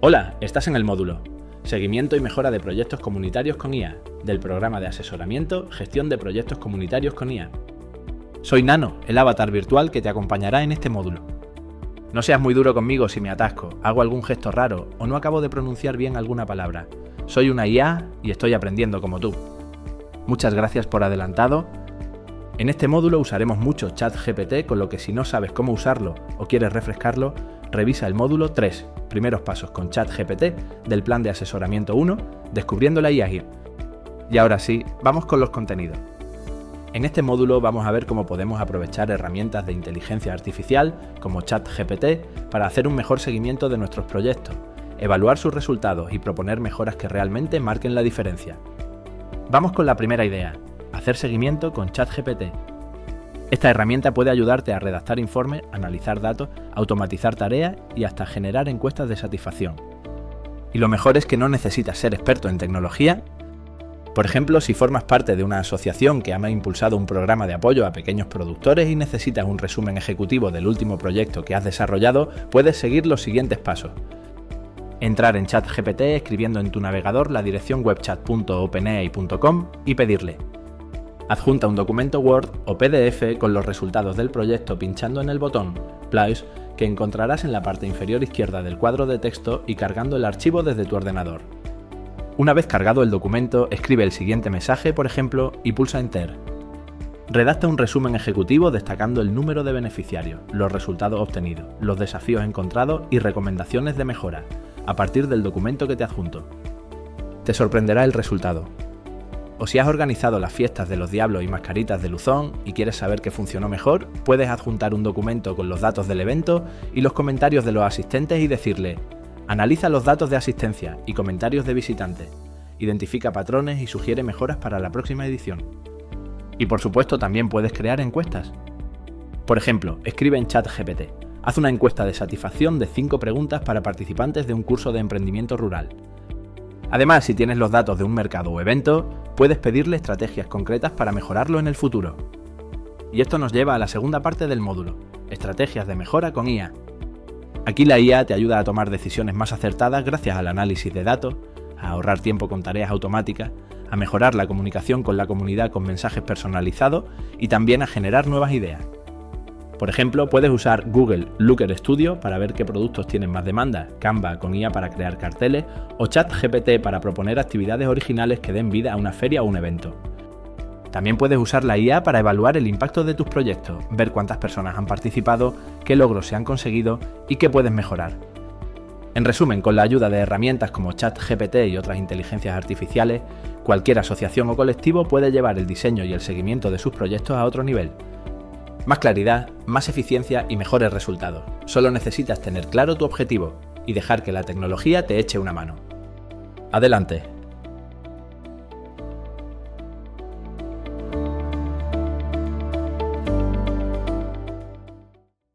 Hola, estás en el módulo Seguimiento y mejora de proyectos comunitarios con IA, del programa de asesoramiento Gestión de proyectos comunitarios con IA. Soy Nano, el avatar virtual que te acompañará en este módulo. No seas muy duro conmigo si me atasco, hago algún gesto raro o no acabo de pronunciar bien alguna palabra. Soy una IA y estoy aprendiendo como tú. Muchas gracias por adelantado. En este módulo usaremos mucho ChatGPT, con lo que si no sabes cómo usarlo o quieres refrescarlo, revisa el módulo 3, primeros pasos con ChatGPT del plan de asesoramiento 1, descubriendo la IA. Y ahora sí, vamos con los contenidos. En este módulo vamos a ver cómo podemos aprovechar herramientas de inteligencia artificial como ChatGPT para hacer un mejor seguimiento de nuestros proyectos, evaluar sus resultados y proponer mejoras que realmente marquen la diferencia. Vamos con la primera idea, hacer seguimiento con ChatGPT. Esta herramienta puede ayudarte a redactar informes, analizar datos, automatizar tareas y hasta generar encuestas de satisfacción. Y lo mejor es que no necesitas ser experto en tecnología. Por ejemplo, si formas parte de una asociación que ha impulsado un programa de apoyo a pequeños productores y necesitas un resumen ejecutivo del último proyecto que has desarrollado, puedes seguir los siguientes pasos. Entrar en ChatGPT escribiendo en tu navegador la dirección webchat.openai.com y pedirle: adjunta un documento Word o PDF con los resultados del proyecto pinchando en el botón Plus que encontrarás en la parte inferior izquierda del cuadro de texto y cargando el archivo desde tu ordenador. Una vez cargado el documento, escribe el siguiente mensaje, por ejemplo, y pulsa Enter. Redacta un resumen ejecutivo destacando el número de beneficiarios, los resultados obtenidos, los desafíos encontrados y recomendaciones de mejora, a partir del documento que te adjunto. Te sorprenderá el resultado. O si has organizado las fiestas de los diablos y mascaritas de Luzón y quieres saber qué funcionó mejor, puedes adjuntar un documento con los datos del evento y los comentarios de los asistentes y decirle: analiza los datos de asistencia y comentarios de visitantes, identifica patrones y sugiere mejoras para la próxima edición. Y por supuesto también puedes crear encuestas. Por ejemplo, escribe en ChatGPT: haz una encuesta de satisfacción de 5 preguntas para participantes de un curso de emprendimiento rural. Además, si tienes los datos de un mercado o evento, puedes pedirle estrategias concretas para mejorarlo en el futuro. Y esto nos lleva a la segunda parte del módulo, estrategias de mejora con IA. Aquí la IA te ayuda a tomar decisiones más acertadas gracias al análisis de datos, a ahorrar tiempo con tareas automáticas, a mejorar la comunicación con la comunidad con mensajes personalizados y también a generar nuevas ideas. Por ejemplo, puedes usar Google Looker Studio para ver qué productos tienen más demanda, Canva con IA para crear carteles o ChatGPT para proponer actividades originales que den vida a una feria o un evento. También puedes usar la IA para evaluar el impacto de tus proyectos, ver cuántas personas han participado, qué logros se han conseguido y qué puedes mejorar. En resumen, con la ayuda de herramientas como ChatGPT y otras inteligencias artificiales, cualquier asociación o colectivo puede llevar el diseño y el seguimiento de sus proyectos a otro nivel. Más claridad, más eficiencia y mejores resultados. Solo necesitas tener claro tu objetivo y dejar que la tecnología te eche una mano. Adelante.